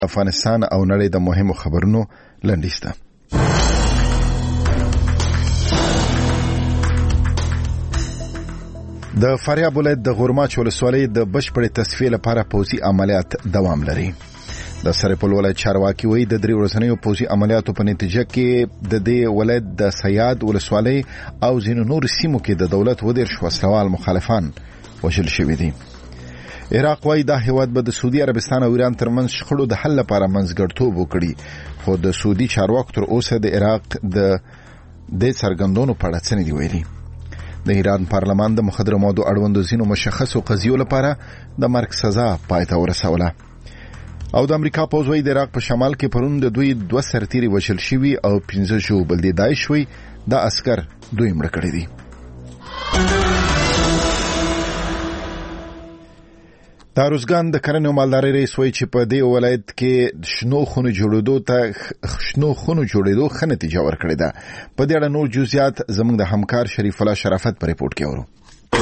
افغانستان او نړۍ د مهمو خبرونو لنډیز ده. د فاریاب ولایت د غورماچ ولسوالۍ د بشپړې تصفیې لپاره پوځي عملیات دوام لري. د سرپل ولایت چارواکي وایي د 3 ورځنیو پوځي عملیاتو په نتیجه کې د دې ولایت د سیاد ولسوالۍ او ځینو نور سیمو کې د دولت ودرش وسلوال مخالفان وژل شوي دي. عراق وایي دا هیواد به د سعودي عربستان او ایران ترمنځ شخړو د حل لپاره منځګړیتوب وکړي، خو د سعودي چارواکو تر اوسه د عراق د څرګندونو په اړه څه نه دي ویلي. د ایران پارلمان د مخدره موادو اړوند ځینو مشخصو قضیو لپاره د مرګ سزا پای ته ورسوله. او د امریکا پوځ وایي د عراق په شمال کې پرون د دوی 2 سرتیري وژل شوي او 15 ژوبل دي. داعش وایي دا عسكر دوی مړه کړي دي. د ارزګان د کرنې او مالدارۍ رئیس وایي چې په دې ولایت کې شنو خونو جوړېدو ښه نتیجه ورکړې ده. په دې اړه نور جزئیات زموږ د همکار شریف الله شرافت په ریپورت کې اورو. د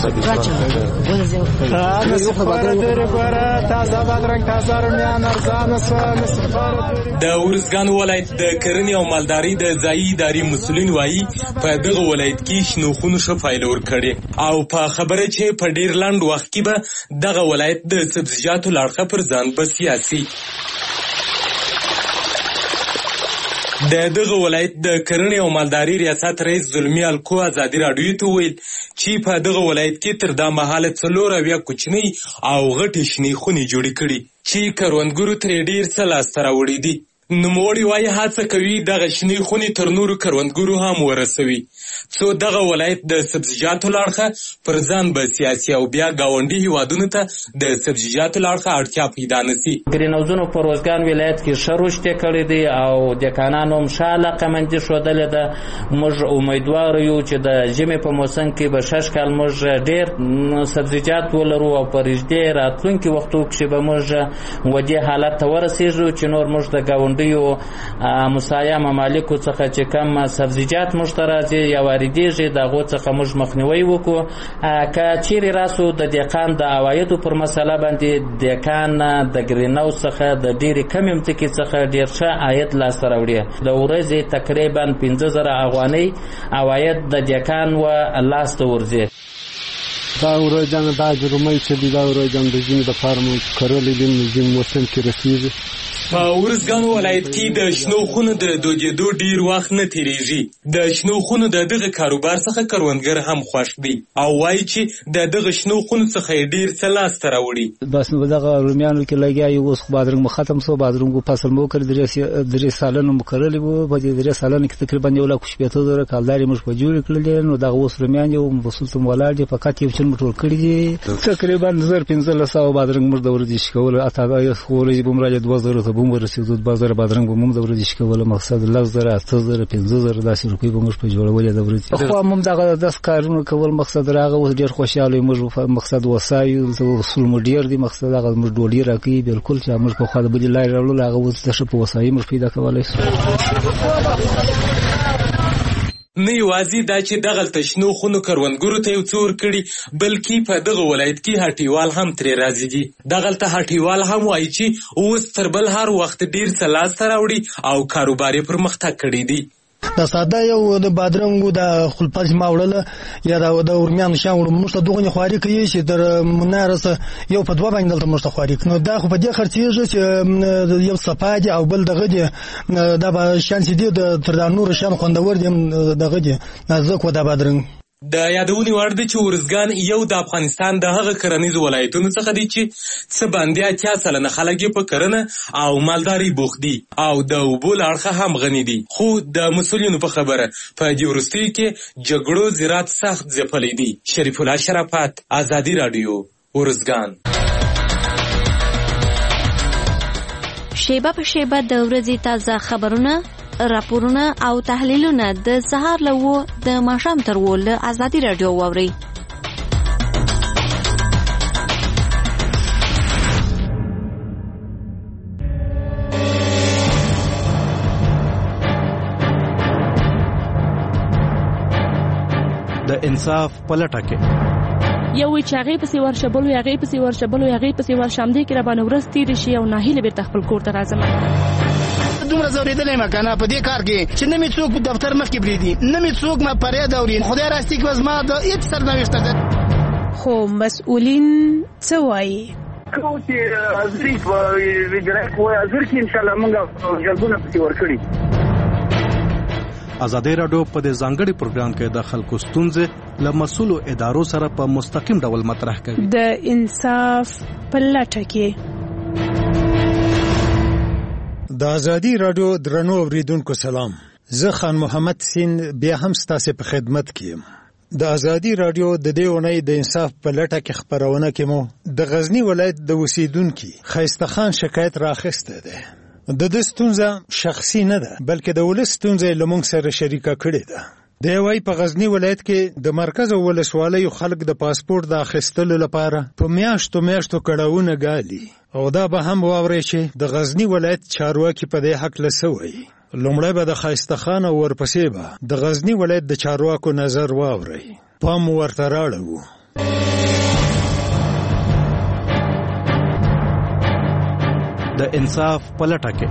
ارزګان ولایت د کرنې او مالدارۍ د ځایي ادارې مسؤلین وایي په دغه ولایت کې شنو خونو ښه پایله ورکړې او په خبره چې په ډیر لنډ وخت کې به دغه ولایت د سبزیجاتو له اړخه پر ځان بسیاسي. د دغه ولایت د کرنې او مالدارۍ ریاست رئیس زلمی الکو ازادي راډیو ته ویل چې په دغه ولایت کې تر دا مهاله 4 کوچنۍ او غټې شنې خونې جوړې کړي چې کروندګرو ترې ډیر څه لاسته راوړي دي. نوموړي وایي هڅه کوي دغه شنې خونې تر نورو کروندګرو هم ورسوي څو دغه ولایت د سبزیجاتو له اړخه پر ځان بسیاسي او بیا ګاونډي هیوادونو ته د سبزیجاتو له اړخه اړتیا پیدا نه شي. ګرین هاوزونو په روزګان ولایت کې ښه رشد کړی دی او دکانانو هم ښه علاقه‌مندي ښودلې ده. موږ امیدوار یو چې د ژمي په موسم کې به 6 کال موږ ډېر سبزیجات ولرو او په رښتیا راتلونکي وختو کې به موږ ودې حالت ته ورسېږو چې نور موږ د ګاونډیو مسایا ممالکو څخه چې کم سبزیجات موږ ته راځي یا واردېږي د هغو څخه موږ مخنیوی وکړو. که چیرې راسو د دهقان د عوایدو پر مسله باندې دهقان د ګرین هاوس څخه د ډېرې کمې مځکې څخه ډېر ښه عاید لاسته راوړي. د ورځې تقریبا 15,000 افغانۍ عواید د دهقان و لاسته ورځي. دا ورځان دا جرمای چې دا ورځان د ژمي د فارم کرلې د ژمي موسم کې رسیږي. په ارزګان ولایت کې د شنو خونو د دوجېدو ډیر وخت نه تیریږي. د شنو خونو د دغه کاروبار څخه کروندګر هم خوښ دي او وایي چې د دغه شنو خونو څخه ډیر څه لاسته راوړي. بس نو دغه رومیانو کې لګیا یو اوس بادرنګ ختم سو، بادرنګ فصل مو کړ 3 سالونه مو کړلې وو. په دې 3 سالونه کې تقریبا 1,70,000 کالداري موږ په جوړ کړل. نو دغه اوس رومیان یو وسول ته ولاړ دي، فقط یو څن موټر کړی دي. تقریبا 1500 بادرنګ موږ د ورځې شکول اته یو خوري بمراجه 2000 ته بم ورسېدو. بازار بادرنګ بم د ورځې شکول مقصد 10,000 8,000 15,000 داسې روپۍ به موږ په جوړولې د ورځې. خو موږ دغه 10 کارونه کول مقصد راغه اوس ډیر خوشاله موږ مقصد وسایو وصول مدیر دي مقصد هغه موږ ډوډۍ راکې بالکل چې موږ په خو د بل لای راولو هغه اوس د شپه وسایو موږ پیدا کولای شو. نه یوازې دا چې دغه تشنو خونو کروندګرو ته یو څه ورکړي بلکې په دغه ولایت کې هټیوال هم ترې راځي دي. دغه هټیوال هم وایي چې اوس تر بل هر وخت ډیر څه لاسته راوړي او کاروبار یې پرمختګ کړی دی. د ساده یو د بادرنګو د خلپاس ماوړله یا د ورمیان شاوړ موږ ته دغه خواري کوي چې در منارسه یو په 2 باندې دلته موږ ته خواري نو دا خو په دې خرڅیږي چې یو صفادي او بل دغه دي دا به شانس دي د تر نور شان خوندور دي دغه دي نازک و د بادرنګ. د یادونې وړ دی چې ارزګان یو د افغانستان د هغه کرنیزو ولایتونو څخه دی چې څه باندې 80% خلک په کرنه او مالدارۍ بوخت دي او د اوبو له اړخه هم غني دي. خو د مسؤلینو په خبره په دې وروستیو کې جګړو زراعت سخت ځپلی دی. شریف الله شرافت، ازادي راډیو، ارزګان. شیبه په شیبه د ورځې تازه خبرونه، راپورونه او تحلیلونه د سهار له و د ماښام تر و له ازادي راډیو واورئ. د انصاف پلټه کې یو وی چې هغه پسې ورشه بل وی هغه پسې ورشه بل وی هغه پسې ورشه هم دې کې را باندې ورځ تیر شي او ناهیله بیرته خپل کور ته راځم. دومره زوریدلې ما کنه په دې کار کې چې نه می څوک دفتر مخکې بریدي نه می څوک ما پرې دوري خدای راستي کې وز ما د هیڅ سرنوشت ده. خو مسؤلین څه وایي؟ کوم چې ازري ویډرک وای ازر کې ان شاء الله موږ جلبونه پسې ورکړي. ازادي راډیو په دې ځانګړي پروګرام کې د خلکو ستونزې له مسؤلو ادارو سره په مستقیم ډول مطرح کوي. د انصاف په لټه کې د ازادي راډیو درنو اوریدونکو سلام. زه خان محمد سین بیا هم ستاسو په خدمت کې یم. د ازادي راډیو د دې اونۍ د انصاف په لټه کې خبرونه کې مو د غزنی ولایت د اوسیدونکو خیسته خان شکایت راخسته ده. د دې ستونزه شخصي نه ده بلکې د ولس ستونزه لمونږ سره شریکه کړې ده. د وای په غزنی ولایت کې د مرکز او ولسوالیو خلک د پاسپورت د اخیستلو لپاره په میاشتو کړهونه غالي او دا به هم واوري چې د غزنی ولایت چارواکي په دې حق لسوي. لومړی به د خیسته خان او ورپسې به د غزنی ولایت د چارواکو نظر واوري. پام ورته راړو. د انصاف په لټه کې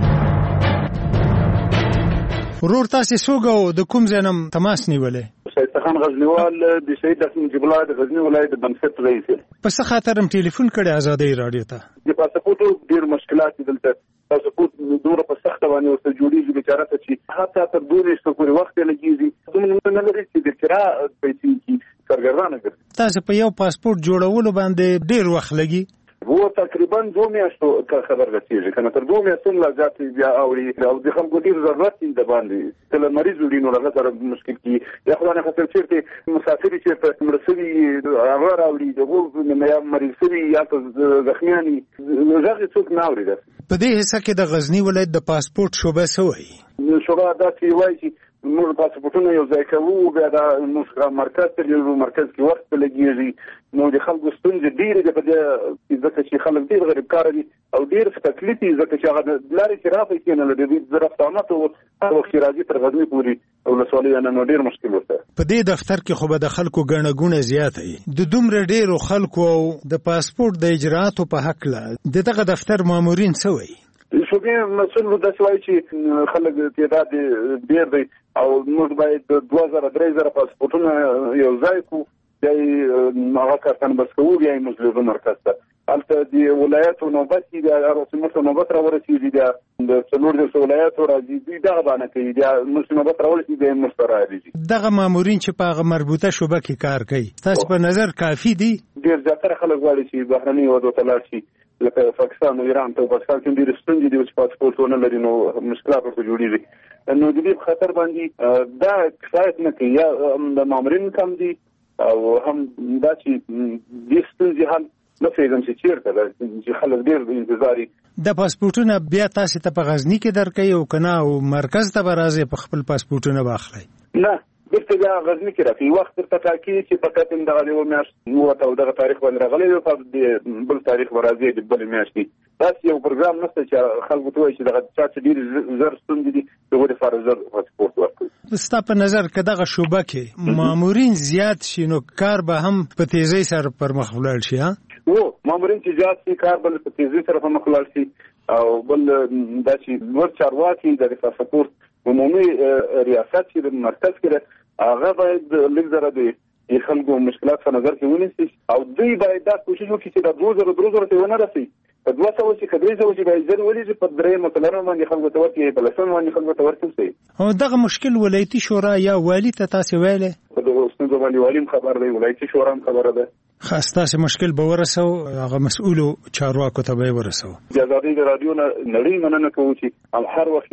ورور تاسو سوګو د کوم ځنم تماس نیولې؟ سید خان غزنیوال د سید نجیب الله د غزنی ولایت د بنسټ رئیس. په څه خاطرم ټلیفون کړی ازادي راډیو ته؟ د پاسپورت ډیر مشکلات دلته پاسپورت دوره په سخت باندې ورته جوړیږي بیچاره ته چې حتی تر 2 میاشتو پورې وخت لګیږي. دومره نه لري چې د کرا پیسې کی سرګردانه ګرځي. تاسو په یو پاسپورت جوړولو باندې ډیر وخت لګي. وو تقریبا 2 میاشتو خبر رسیږي کنه تر 2 میاشتو لا ځاتې بیا اوري او د خلکو ډیر ضرورت دی باندې تل مریض ولینو هغه سره مشکل کی یا خدای خاطر چیرته مسافر چیرته مرسوي هغه راوړي دغه مریض سوي یا زخمیانی هغه څوک نه اوري. په دې حصہ کې د غزنی ولایت د پاسپورت شوبه سوی شوبه دا چې وایي چې موږ پاسپورتونه یو ځای کوو بیا دا موږ مرکز ته یو مرکز کې وخت لګیږي. نو د خلکو ستونزې ډېرې دي په دې ځکه چې خلک ډېر غریب کار دي او ډېر تکلیف دي ځکه چې هغه لارې چې راځي کې نه لري د رفتانات او وخت راځي تر غزنی پورې او لسوالي نه ډېر مشکل ورته. په دې دفتر کې خو به د خلکو ګڼه ګونه زیاته وي. د دومره ډېرو خلکو او د پاسپورت د اجراءاتو په حق له دغه دفتر مامورین سوي شوګي مسؤل د سوي چې خلک تعداد ډېر دی او موږ باید 2000 پاسپورتونه یو ځای کو دی هغه کارتن بس کوو بیا موږ مرکز ته البته د ولایت نوبت دی رسمي نوبت راورسیږي د څلور د ولایت راځي دا باندې کوي د موږ نوبت راورسیږي د مستراجي دغه مامورین چې په مربوطه شوبه کې کار کوي تاسو په نظر کافي دي؟ ډېر زیاتره خلک غواړي چې بهرني ودو ته لاړ شي لکه پاکستان او ایران ته. پاکستان کې ډېر ستونزې دي چې پاسپورتونه لري نو مشکلات ورته جوړیږي. نو د دې خطر باندې دا کفایت نه کوي یا د مامورین کم دي او هم دا چې د ستونزې حل نه پیژم چې چیرته ده چې خلک ډېر انتظاري. د پاسپورتونه بیا تاسو ته په غزنی کې درکې او کنه او مرکز ته برازه په خپل پاسپورتونه واخلئ؟ نه بیرته بیا غزنی کې راځي وخت تر تاکي چې فقط دغه یو میاشت یو او دغه تاریخ باندې راغلی او په بل تاریخ ورازي د بل میاشتې بس یو پروګرام نشته چې خلکو ته وایي چې دغه چې ډیر زر ستوندې دي دغه فرض پاسپورت ورکړي. ستا په نظر که دغه شوبه کې مامورین زیات شي نو کار به هم په تیزی سره پرمخ ولاړ شي؟ ها مامورین چې زیات شي کار بل په تیزی سره پرمخ ولاړ شي او بل دا چې نور چارواکي د پاسپورت عمومي ریاست چې د مرکز کې هغه باید لږ زره د خلکو مشکلات په نظر کې ونیسي او دوی باید دا کوشش وکړي چې د 2000 ته ونه رسي. په 200 چې کډوي چې باید ځل ولې په درې متلانو باندې خلکو ته ورته په لسم باندې خلکو ته ورته او دغه مشکل ولایتي شورا یا والی ته تاسو ویلې؟ په دغه ستونزو باندې والیم خبر دی ولایتي شورا هم خبره ده. خاصه مشکل به ورسو هغه مسؤلو چارواکو ته به ورسو. د ازادي رادیو نړۍ مننه کوي چې هر وخت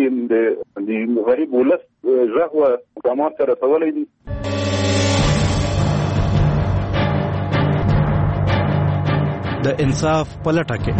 د غریب ولس ژغه کومه سره تولې دي. د انصاف په لټه کې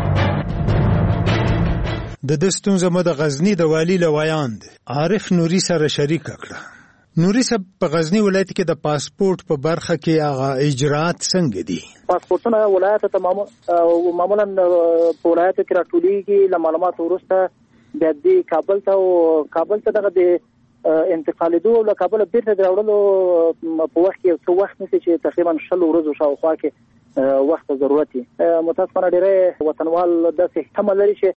د دستونزه مو د غزنی د والی لویاند عارف نوري سره شریک کړه. نوري صاحب په غزنی ولایت کې د پاسپورت په برخه کې هغه اجراءات څنګه دي؟ پاسپورتونه ولایت ته معمولا په ولایت کې راټولیږي له معلومات ورسته د کابل ته دغه د انتقالېدو له کابل بیرته راوړلو په وخت کې څو وخت نیسي چې تقریبا 10 ورځې شاوخوا کې وخت ضرورت دی. متاسفانه ډېری وطنوال داسې تمه لري چې